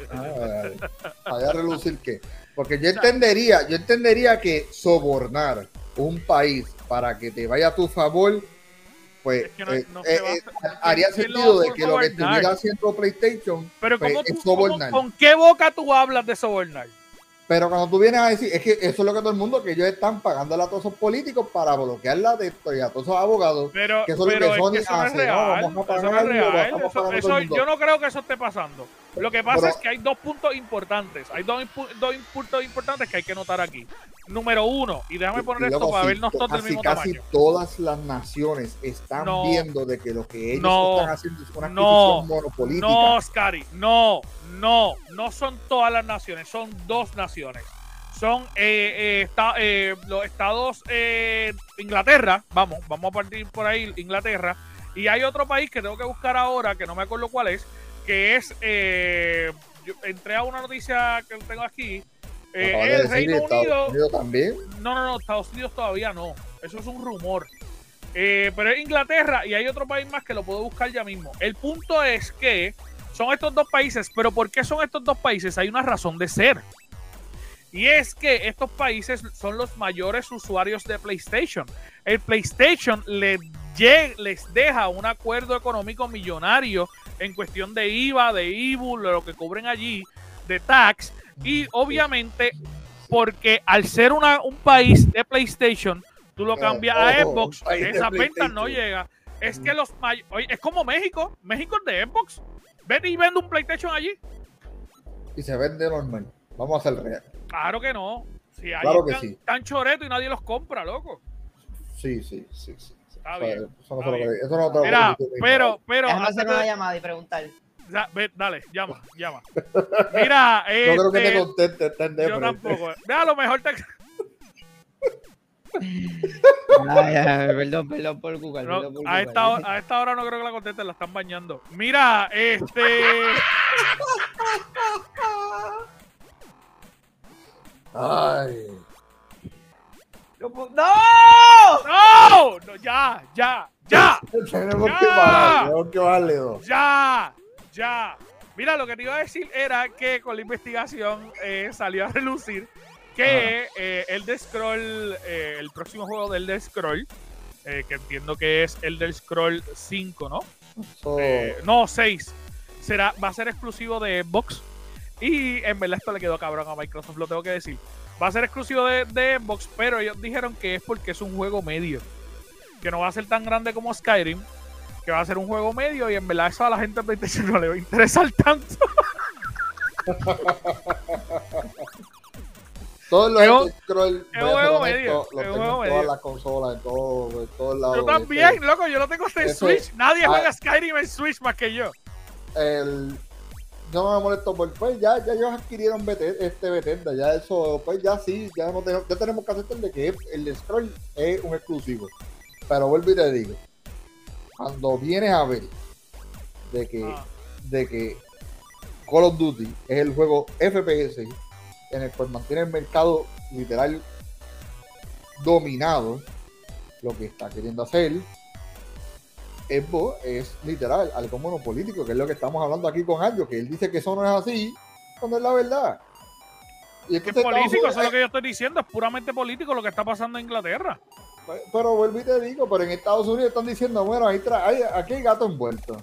Ah, vaya a relucir qué. Porque yo entendería, yo entendería que sobornar un país para que te vaya a tu favor, pues Es que no- eh, no se eh, va a- eh, ¿quién- haría quién lo sentido va a de que lo que sobornar? estuviera haciendo PlayStation Pero pues, ¿cómo es tú, cómo- sobornar. ¿con qué boca tú hablas de sobornar? Pero cuando tú vienes a decir, es que eso es lo que todo el mundo, que ellos están pagando a todos esos políticos para bloquearla de esto y a todos esos abogados, Pero, que eso es pero lo que es Sony que eso no es hace, ¿no? real, Vamos a eso no es pagarlo, real, vamos a eso- pagar a eso- todo el mundo. yo no creo que eso esté pasando. Lo que pasa Pero- es que hay dos puntos importantes, hay dos, impu- dos puntos importantes que hay que notar aquí. Número uno, y déjame poner Y esto luego, para sí, vernos todos del casi, mismo casi tamaño. todas las naciones están No. viendo de que lo que ellos No. están haciendo es una No. adquisición monopolítica. No, Scary, no, no, no son todas las naciones, son dos naciones. Son eh, eh, esta- eh, los estados, eh, Inglaterra, vamos, vamos a partir por ahí, Inglaterra, y hay otro país que tengo que buscar ahora, que no me acuerdo cuál es, que es, eh, yo entré a una noticia que tengo aquí, eh, Acabas de el decir, Reino Estados Unido, Unidos también. no, no, no, Estados Unidos todavía no, eso es un rumor. Eh, pero es Inglaterra y hay otro país más que lo puedo buscar ya mismo. El punto es que son estos dos países, pero ¿por qué son estos dos países? Hay una razón de ser. Y es que estos países son los mayores usuarios de PlayStation. El PlayStation les, les deja un acuerdo económico millonario en cuestión de I V A, de I B U, de lo que cobren allí, de tax. Y obviamente, porque al ser una, un país de PlayStation, tú lo cambias a Oh, Xbox, un país de esas ventas no PlayStation. llegan. Es que los may- oye, es como México. México es de Xbox. Vete y vende un PlayStation allí. Y se vende normal. Vamos a ser real. Claro que no. Si ahí Claro que están, sí. están choretos y nadie los compra, loco. Sí, sí, sí. sí. Está O sea, bien, Eso no, está se lo bien. creo. Eso no te lo Mira, creo. pero, pero. Déjame antes hacer de- una llamada y preguntar. ya, ve, dale, llama, llama. Mira, No creo que te este, conteste. Está en yo depresión. tampoco. Vea, a lo mejor te. Ay, ay, perdón, perdón por Google. no, perdón por a, Google. esta, hora- a esta hora no creo que la contesten, la están bañando. Mira, este. Ay. ¡No! ¡No! No, ya, ya, ya. Tenemos ¡Ya! que parar. Tenemos que bajarle dos. Ya, ya. Mira, lo que te iba a decir era que con la investigación eh, salió a relucir que eh, Elder Scroll, eh, el próximo juego de Elder Scroll, eh, que entiendo que es Elder Scroll cinco, ¿no? So, Eh, no, seis. Será, va a ser exclusivo de Xbox. Y en verdad esto le quedó cabrón a Microsoft, lo tengo que decir. Va a ser exclusivo de, de Xbox, pero ellos dijeron que es porque es un juego medio. Que no va a ser tan grande como Skyrim. Que va a ser un juego medio y en verdad eso a la gente de PlayStation no le va a interesar tanto. todos los es un- Elder Scroll, es voy un a ser juego honesto, medio, los es tengo un en juego todas medio. las consolas, en todo, en todos lados. Yo también, Este, loco, yo lo tengo hasta en eso- Switch. Nadie ah, juega Skyrim en Switch más que yo. el, no me molesto por pues ya, ya ellos adquirieron Bethesda, este Bethesda, ya eso, pues ya sí, ya, no tenemos, ya tenemos que aceptar de que el Scroll es un exclusivo. Pero vuelvo y te digo, cuando vienes a ver de que, Ah. de que Call of Duty es el juego F P S en el cual mantiene el mercado literal dominado, lo que está queriendo hacer Xbox es literal algo monopolítico, que es lo que estamos hablando aquí con Anjo, que él dice que eso no es así, cuando es la verdad. Y Que entonces político, estamos- eso es lo que yo estoy diciendo, es puramente político lo que está pasando en Inglaterra. Pero vuelvo y te digo, pero en Estados Unidos están diciendo, bueno, ahí tra- hay, aquí hay gato envuelto.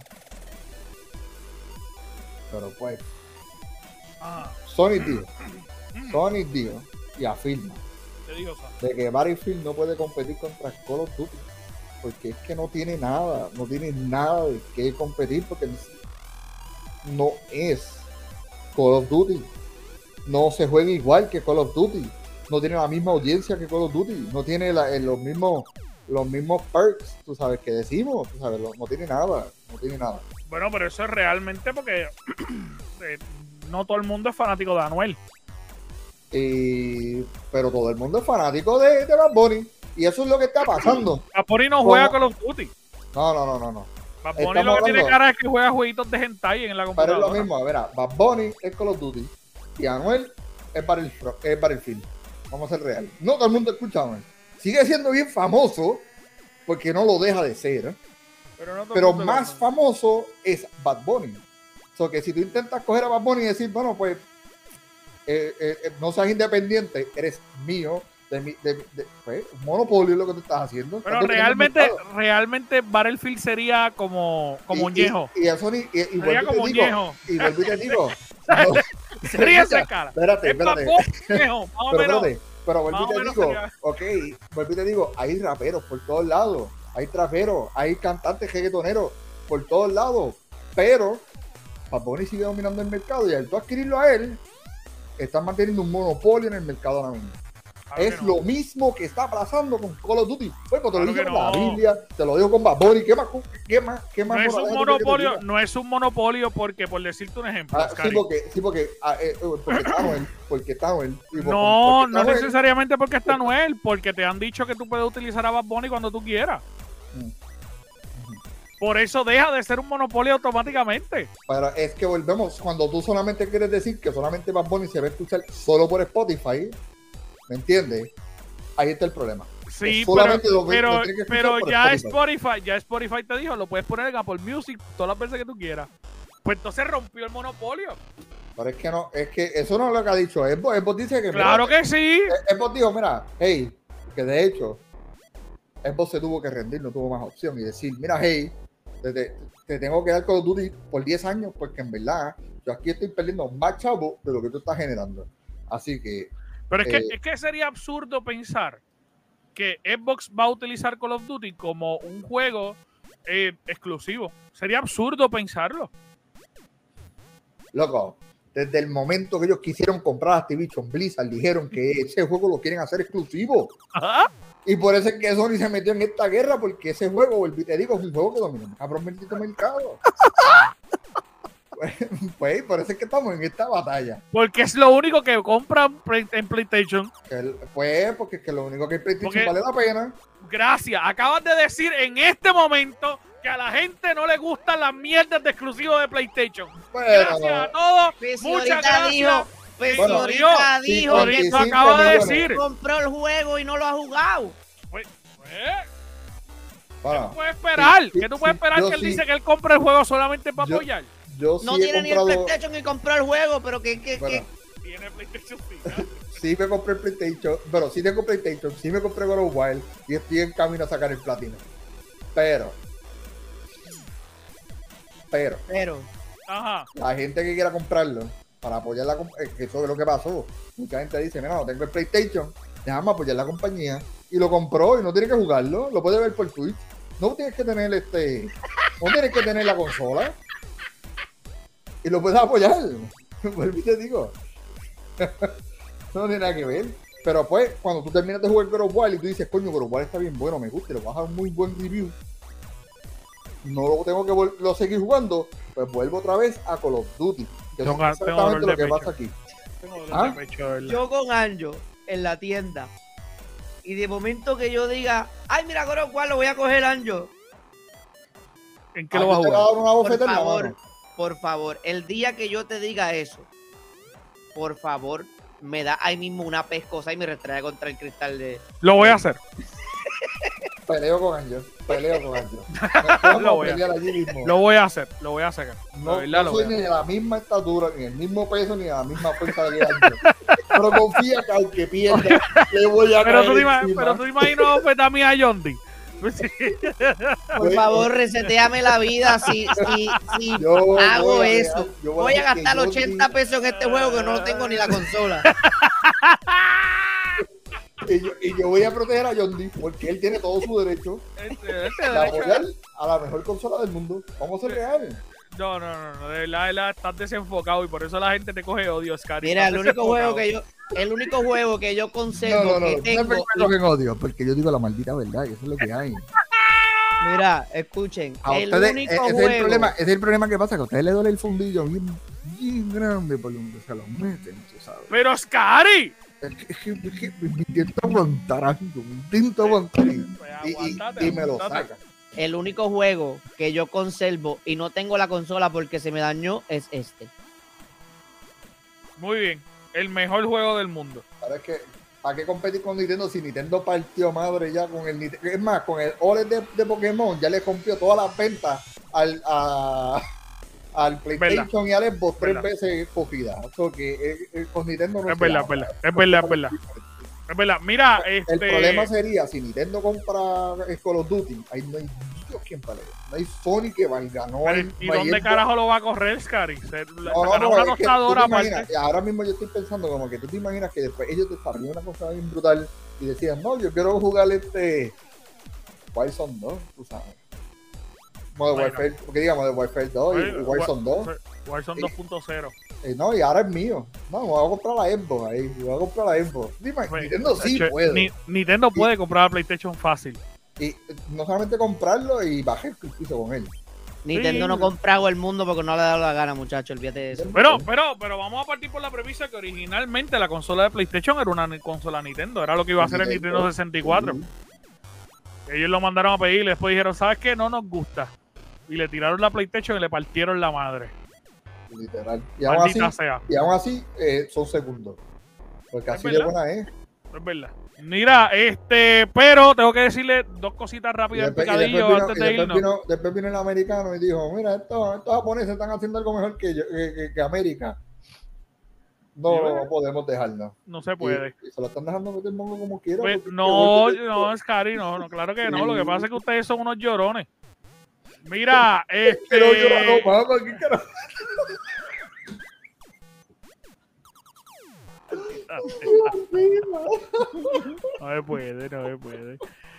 Pero pues, Ah, Sony dijo, Sony dijo y afirma te digo, Sam. de que Battlefield no puede competir contra Call of Duty. porque es que no tiene nada, no tiene nada de qué competir, porque no es Call of Duty, no se juega igual que Call of Duty, no tiene la misma audiencia que Call of Duty, no tiene la, eh, los mismos los mismos perks, tú sabes, que decimos, tú sabes, no, no tiene nada, no tiene nada. Bueno, pero eso es realmente porque eh, no todo el mundo es fanático de Anuel. Y, pero todo el mundo es fanático de, de Bad Bunny, y eso es lo que está pasando. Bad Bunny no juega Call of Duty. No, no, no, no, no. Bad Bunny lo que hablando, tiene cara es que juega jueguitos de hentai en la computadora. Pero es lo mismo, a ver, Bad Bunny es Call of Duty y Anuel es Battlefield, es Battlefield. Vamos a ser real. No todo el mundo escucha a Anuel. Sigue siendo bien famoso porque no lo deja de ser. Pero, no pero más lo... famoso es Bad Bunny. O so que si tú intentas coger a Bad Bunny y decir, bueno, pues eh, eh, no seas independiente, eres mío. De mi, de, de, pues, monopolio es lo que tú estás haciendo. Pero realmente, realmente Battlefield sería como, como y, un viejo. Y, y eso ni. Y, y sería como un viejo. Y vuelvo y te digo. No, sería esa cara. Espérate, espérate. Viejo, más o pero, menos. Espérate, pero vuelvo y te digo, sería... ok, vuelvo y te digo, hay raperos por todos lados, hay traperos, hay cantantes reggaetoneros por todos lados, pero Bad Bunny sigue dominando el mercado y al tú adquirirlo a él, estás manteniendo un monopolio en el mercado ahora mismo. Claro es no. Lo mismo que está pasando con Call of Duty. Pues, te lo digo con no. la Biblia, te lo digo con Bad Bunny. ¿Qué más? ¿Qué más? ¿Qué más no es un monopolio, no es un monopolio porque, por decirte un ejemplo. Ah, sí, porque, sí, porque, ah, eh, porque está Noel. Porque está Noel. No, no Noel. Necesariamente porque está Noel, porque te han dicho que tú puedes utilizar a Bad Bunny cuando tú quieras. Mm. Por eso deja de ser un monopolio automáticamente. Pero es que volvemos, cuando tú solamente quieres decir que solamente Bad Bunny se va a escuchar solo por Spotify, ¿me entiendes? Ahí está el problema. Sí, pero, lo, pero, lo pero ya Spotify. Spotify, ya Spotify te dijo, lo puedes poner en Apple Music todas las veces que tú quieras. Pues entonces rompió el monopolio. Pero es que no, es que eso no es lo que ha dicho. Xbox, Xbox dice que claro mira, que sí. Xbox dijo, mira, hey, que de hecho Xbox se tuvo que rendir, no tuvo más opción y decir, mira, hey, te, te, te tengo que dar Call of Duty por diez años porque en verdad yo aquí estoy perdiendo más chavo de lo que tú estás generando. Así que pero es eh, que, es que sería absurdo pensar que Xbox va a utilizar Call of Duty como un juego eh, exclusivo. Sería absurdo pensarlo. Loco, desde el momento que ellos quisieron comprar Activision Blizzard, dijeron que ese juego lo quieren hacer exclusivo. Ajá. Y por eso es que Sony se metió en esta guerra, porque ese juego, te digo, es un juego que domina cabrón bendito mercado. Pues por eso es que estamos en esta batalla. Porque es lo único que compran en PlayStation. Pues porque es que lo único que en PlayStation porque, vale la pena. Gracias. Acabas de decir en este momento que a la gente no le gustan las mierdas de exclusivos de PlayStation. Bueno, gracias a todos. Pues muchas gracias. Dijo, pues bueno, ahorita sí, dijo que tú acabas de decir. Compró el juego y no lo ha jugado. Pues, pues bueno, ¿qué tú puedes esperar? Sí, ¿Qué tú puedes sí, esperar que él sí. dice que él compra el juego solamente para yo, apoyar? Yo sí no he tiene comprado... ni el PlayStation y compró el juego, pero que... que, bueno, que... Tiene PlayStation sí me compré el PlayStation, pero sí tengo PlayStation, sí me compré God of War y estoy en camino a sacar el platino. Pero, pero, pero, ajá. La gente que quiera comprarlo para apoyar la compañía, que eso es lo que pasó. Mucha gente dice, mira, no tengo el PlayStation, déjame apoyar la compañía y lo compró y no tiene que jugarlo, lo puede ver por Twitch. No tienes que tener este, no tienes que tener la consola y lo puedes apoyar. Vuelvo y te digo. No tiene nada que ver. Pero pues, cuando tú terminas de jugar God of War y tú dices, coño, God of War está bien bueno, me gusta, y le vas a dar un muy buen review, no lo tengo que lo seguir jugando, pues vuelvo otra vez a Call of Duty. Que tengo, es exactamente lo que pecho. pasa aquí. ¿Ah? Pecho, yo con Anjo en la tienda, y de momento que yo diga, ay, mira, God of War, lo voy a coger, Anjo. ¿En qué lo vas a jugar? Una por favor, por favor, el día que yo te diga eso, por favor, me da ahí mismo una pescosa y me retrae contra el cristal de... Lo voy a hacer. Peleo con Angel, peleo con Angel. lo, voy a, lo voy a hacer, lo voy a hacer. No, verdad, no soy ni de la misma estatura, ni el mismo peso, ni de la misma fuerza de Angel. Pero confía que al que pierda, le voy a pero caer tú te Pero tú imaginas pues también a Yondi. Por favor, reseteame la vida si, si, si yo hago voy a, eso. Yo voy, voy a gastar ochenta pesos en este juego que no tengo ni la consola. y, yo, y yo voy a proteger a John Dee porque él tiene todo su derecho Este, este de apoyar a la mejor consola del mundo. Vamos a ser reales. No, no, no, no, de verdad, de verdad, estás desenfocado y por eso la gente te coge odio, Oscar. Mira, el único juego que yo, el único juego que yo conservo No, no, no, que tengo. no me cogen odio, porque yo digo la maldita verdad, y eso es lo que hay. Mira, escuchen, A el ustedes, único ese, juego. es el problema, ese es el problema que pasa, que a ustedes les duele el fundillo bien, bien grande por donde se lo meten, tú sabes. Pero Oscari. Es que, es que, es que me intento aguantar algo, me intento aguantar y, Pues y, y- aguántate, y me lo aguántate. sacan. El único juego que yo conservo y no tengo la consola porque se me dañó es este. Muy bien, el mejor juego del mundo. Ahora es que, ¿para qué competir con Nintendo si Nintendo partió madre ya con el Nintendo? Es más, con el O L E D de, de Pokémon ya le rompió todas las ventas al, a, al PlayStation y al Xbox tres Verdad. veces cogidas. O sea, que eh, eh, con Nintendo no Es se verdad, habla. es verdad, es verdad, es verdad. Es verdad, mira, este... El problema sería si Nintendo compra eh, Call of Duty, ahí no hay Dios quien pelea. No hay Sony que valga, no hay. ¿Y no hay dónde Xbox. carajo lo va a correr, Scary? Se, No, sacará no, no, una es que tú tostadora te aparte. imaginas, y ahora mismo yo estoy pensando como que tú te imaginas que después ellos desarrollan una cosa bien brutal y decían, no, yo quiero jugar este Warzone dos, tú sabes. Modern Bueno. Warfare, porque digamos de Warfare dos y Oye, Warzone dos. Warzone dos punto cero. Eh, no, y ahora es mío. No, me voy a comprar la Xbox ahí, me voy a comprar la Xbox. Dime, Nintendo sí Che, puede. Ni- Nintendo puede comprar la PlayStation fácil. Y eh, no solamente comprarlo y bajar el piso con él. Nintendo Sí. no ha comprado el mundo porque no le ha dado la gana, muchachos. Olvídate de eso. Pero, pero, pero vamos a partir por la premisa que originalmente la consola de PlayStation era una ni- consola Nintendo. Era lo que iba a hacer el Nintendo sesenta y cuatro. Ellos lo mandaron a pedir y después dijeron, ¿sabes qué? No nos gusta. Y le tiraron la PlayStation y le partieron la madre. Literal. Y aún así, Maldita sea. y aún así eh, son segundos. Porque Es así de verdad. buena es. Es verdad. Mira, este, pero tengo que decirle dos cositas Y rápidas en después, y después picadillo vino, antes y de después irnos. vino- después vino el americano y dijo, mira, estos, estos japoneses están haciendo algo mejor que, yo- que, que- que América. No, Sí, ¿verdad? no podemos dejarnos. No se puede. Y, y se lo están dejando meter mongo como quiera. Pues, porque- no, porque- no, Scary, no, no, claro que no. Lo que pasa es que ustedes son unos llorones. Mira, este. Pero yo no, mamá, ¿qué carajo? No se puede, no se puede.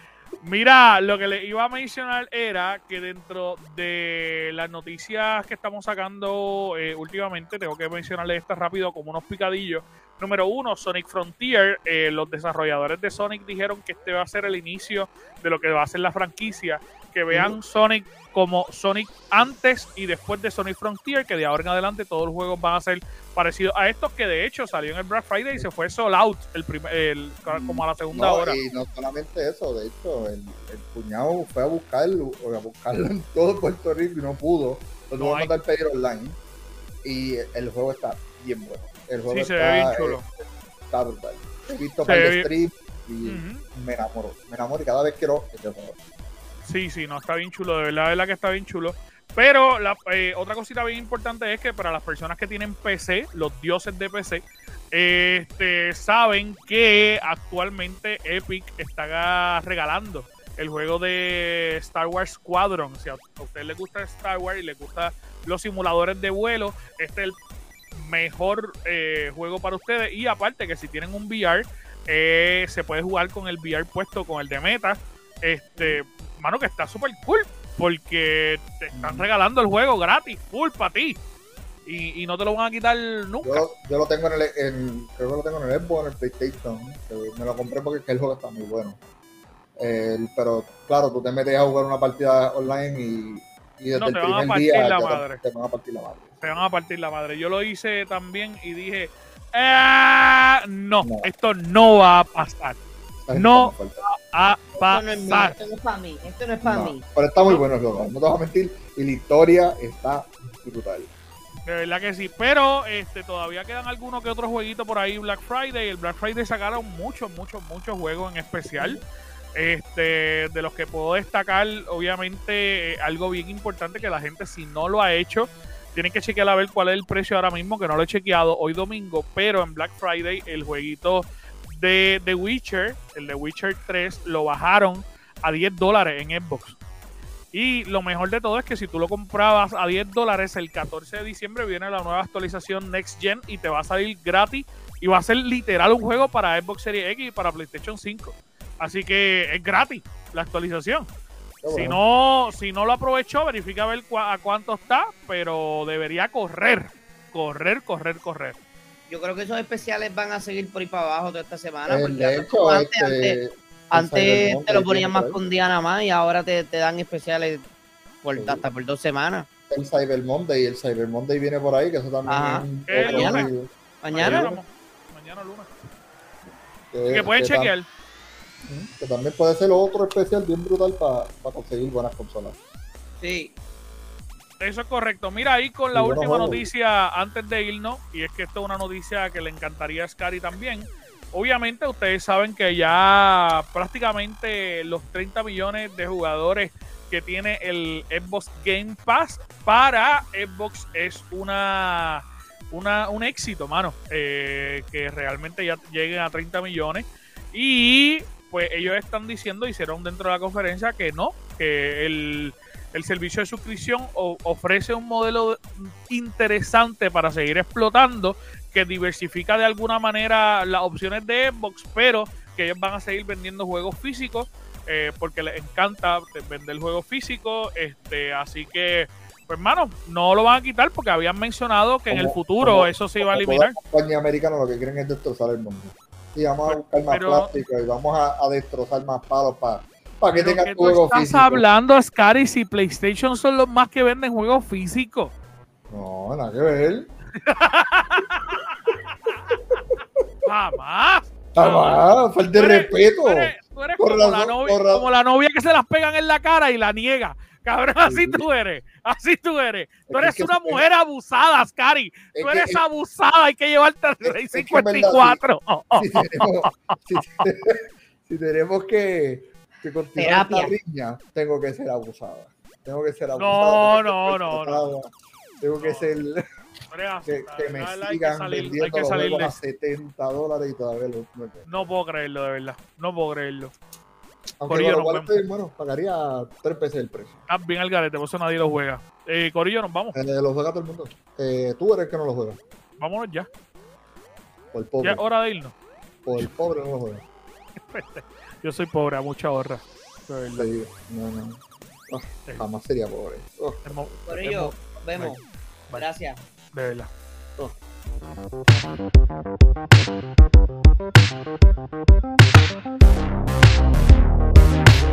Mira, lo que le iba a mencionar era que dentro de las noticias que estamos sacando eh, últimamente, tengo que mencionarle esta rápido como unos picadillos. Número uno, Sonic Frontier. Eh, los desarrolladores de Sonic dijeron que este va a ser el inicio de lo que va a ser la franquicia. Que vean Sonic como Sonic antes y después de Sonic Frontier, que de ahora en adelante todos los juegos van a ser parecidos a estos, que de hecho salió en el Black Friday y se fue sold out el primer, el, como a la segunda No, hora. y no solamente eso, de hecho, el, el cuñado fue a buscarlo, a buscarlo en todo Puerto Rico y no pudo. Lo tuvo No que hay. mandar pedir online. Y el juego está bien bueno. El juego Sí, se está, ve bien chulo. eh, está brutal. He visto Se para ve el bien. stream y Ujú. me enamoro. Me enamoro y cada vez quiero este juego. Sí, sí, no, está bien chulo, de verdad, de verdad que está bien chulo. Pero la, eh, otra cosita bien importante es que para las personas que tienen P C, los dioses de P C, este, saben que actualmente Epic está regalando el juego de Star Wars Squadron. Si a ustedes les gusta Star Wars y les gustan los simuladores de vuelo, este es el mejor eh, juego para ustedes. Y aparte que si tienen un V R, eh, se puede jugar con el V R puesto, con el de Meta. Este, mano, que está súper cool, porque te están regalando el juego gratis, full para ti. Y, y no te lo van a quitar nunca. Yo, yo lo tengo en el, en, creo que lo tengo en el Xbox, en el PlayStation. Que me lo compré porque es que el juego está muy bueno. El- pero claro, tú te metes a jugar una partida online y, y desde No, el te van a primer partir día la ya madre. Te, te van a partir la madre. Te van a partir la madre. Yo lo hice también y dije, "Ah, no, No. esto no va a pasar. Esa gente No. está muy fuerte. A Esto no es mío, pasar. esto no es para mí, esto no es para No, mí. pero está muy bueno el juego, no te vas a mentir. Y la historia está brutal. De verdad que sí. Pero este todavía quedan algunos que otros jueguitos por ahí Black Friday. El Black Friday sacaron muchos, muchos, muchos juegos en especial. Este, de los que puedo destacar, obviamente, eh, algo bien importante que la gente, si no lo ha hecho, tienen que chequear a ver cuál es el precio ahora mismo, que no lo he chequeado hoy domingo, pero en Black Friday el jueguito de The Witcher, el de Witcher tres, lo bajaron a diez dólares en Xbox. Y lo mejor de todo es que si tú lo comprabas a diez dólares, el catorce de diciembre viene la nueva actualización Next Gen y te va a salir gratis y va a ser literal un juego para Xbox Series X y para PlayStation cinco. Así que es gratis la actualización. Bueno. Si no, si no lo aprovechó, verifica a ver cu a cuánto está, pero debería correr, correr, correr, correr. Yo creo que esos especiales van a seguir por ahí para abajo toda esta semana. El Porque de hecho, antes, este, antes, el antes Cyberpunk te lo que ponían tiene más por ahí. con un día nada más y ahora te, te dan especiales por, Sí. hasta por dos semanas. El Cyber Monday, el Cyber Monday viene por ahí, que eso también Ajá. es un El otro lunes. vídeo. Mañana. Mañana, mañana lunes. Que, Que pueden que tam- chequear. que también puede ser otro especial bien brutal para conseguir buenas consolas. Sí. Eso es correcto. Mira, ahí con la Y buenos última juegos. noticia antes de irnos, y es que esto es una noticia que le encantaría a Scary también. Obviamente ustedes saben que ya prácticamente los treinta millones de jugadores que tiene el Xbox Game Pass para Xbox es una, una un éxito, mano. Eh, que realmente ya lleguen a treinta millones. Y pues ellos están diciendo, hicieron dentro de la conferencia que no, que el... El servicio de suscripción o, ofrece un modelo interesante para seguir explotando, que diversifica de alguna manera las opciones de Xbox, pero que ellos van a seguir vendiendo juegos físicos eh, porque les encanta vender juegos físicos. Este, así que, pues, hermano, no lo van a quitar porque habían mencionado que en el Como- futuro como- eso se iba a como eliminar. toda compañía americana lo que quieren es destrozar el mundo. Y vamos a buscar más Pero- plástico y vamos a, a destrozar más palos para que Pero tengan ¿qué tú juegos estás físicos. hablando, Scary? Si PlayStation son los más que venden juegos físicos. No, nada que ver. Jamás. Ah, falta de Tú eres- respeto. Tú eres, tú eres Por como, la razón, novia, por razón. como la novia que se las pegan en la cara y la niega. Cabrón, así Sí. tú eres. Así tú eres. Tú que eres es que una eso- mujer abusada, Scary. Es Tú que- eres es- abusada. Hay que llevarte al es que Rey en verdad, cincuenta y cuatro. Oh, oh. Si tenemos, si, si tenemos que, que continuar Terapia. esta riña, tengo que ser abusada. Tengo que ser No, abusada. no, no, no. Tengo que No. ser Tú eres que, abusada. que me La verdad, hay sigan salir- hay vendiendo que los salir juegos de a eso. setenta dólares y todavía los no, No puedo creerlo, de verdad. No puedo creerlo. Aunque Corillo, con nos lo cual vemos. estoy, bueno, pagaría tres veces el precio. Estás bien al garete, por eso nadie lo juega. Eh, Corillo, nos vamos. Eh, lo juega todo el mundo. Eh, tú eres el que no lo juega. Vámonos ya. Por el Ya pobre. es hora de irnos. Por el pobre no lo juega. Yo soy pobre, a mucha honra. De verdad. Te digo. No, no. Ah, jamás sería pobre. Oh. Hemos- Por ello, hemos- vemos. Bye. Gracias. De verdad. Oh.